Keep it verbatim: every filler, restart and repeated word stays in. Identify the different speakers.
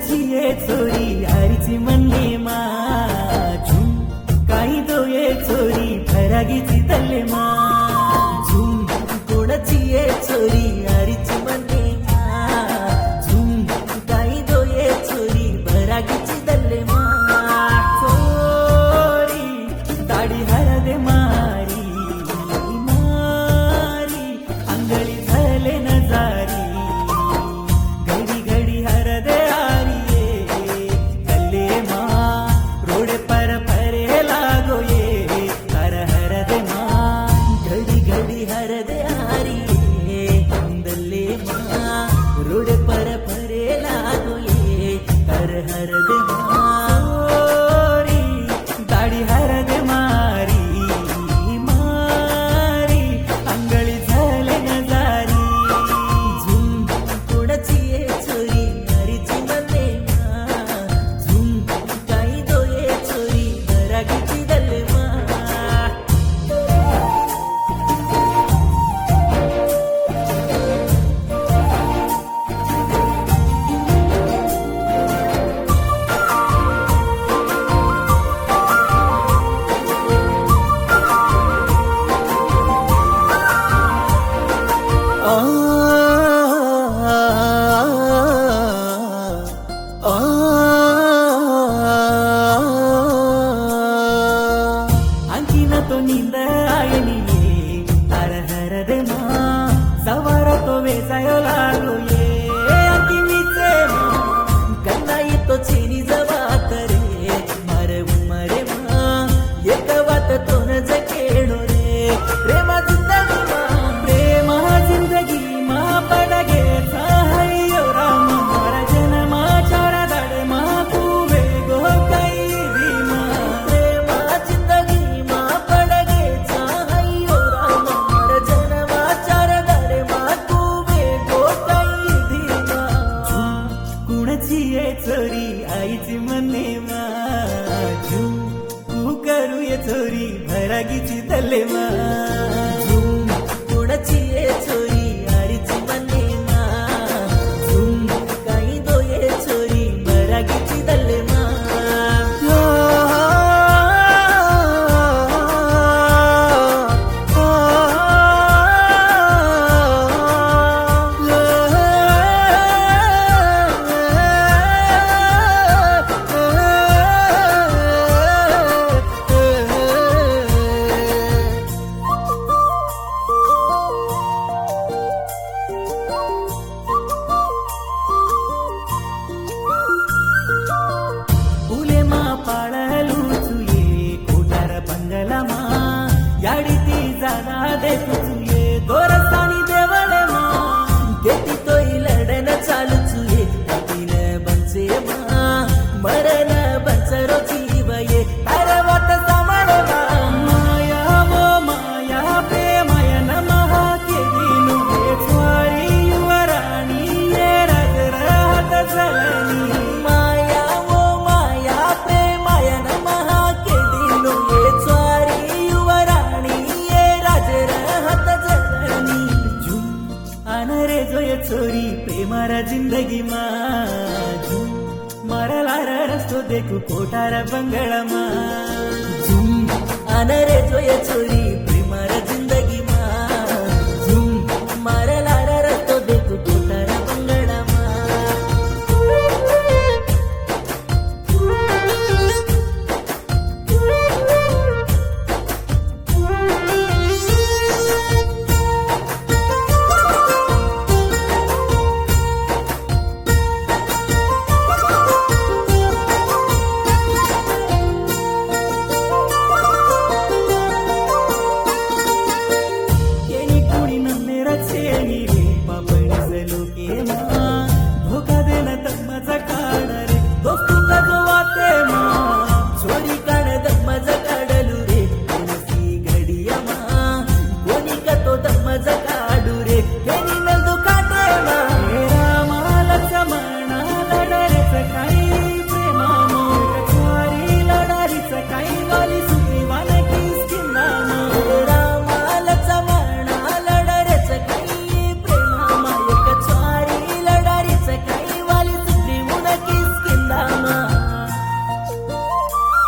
Speaker 1: छिए छोरी आरिची मन्ने मा झुम काही दो ये छोरी भरागीची तल्ले मा झुम कोण छिए छोरी आरिची मन्ने मा झुम काही दो ये छोरी भरागीची तल्ले मा छोरी दाढी हरदे मारी मारी अंगळी झाले नजारी रोड पर परे लागो ये कर हर दे मारी दाढ़ी हर दे मारी मारी अंगळी झाले नजारी झुम कोणाची ये छोरी हरीची मन्ने मा झुम काही दो ये छोरी भरागीची दल्ले मा अंकिना तो नींद आयनी ये हर हर दे मा सवार तो वेसायो लागो ये अंकिनीचे मा गल्लाई तो चेनी जवा करे मारे उमरे मा एक बात तो न जकेडो रे प्रेमा जिंदगी मा प्रेमा जिंदगी मा पडगे साहयो राम मारा जन्मा चारा दडे मा कुवे गो कई दी मा प्रेमा जिंदगी मा पडगे साहयो राम मारा जन्मा चारा दडे मा कुवे गो कई दी मा कुणाची ये छोरी आईची मन्ने मा झुम तू करू ये छोरी भरागीची तल्ले मा झुम कोणाची ये छोरी आईची मन्ने मा झुम काही दो ये छोरी भरागीची तल्ले मा याडीती जागा देखुये दोरसानी देवळे मा गेती तोई लडन चालुचुये तीन बंचे मा मरण बंचरो जीवये अरवत समण मा माया वो माया प्रेमय नमः केविनु हे स्वारी युवराणी ये रगरहत जलनी माया वो माया प्रेमय नमः केविनु हे स्वारी अनरे जो ये छोरी प्रेमारा जिंदगी मा झुम मरलार रस्तो देखु कोठार बंगला मा झुम अनरे जो ये छोरी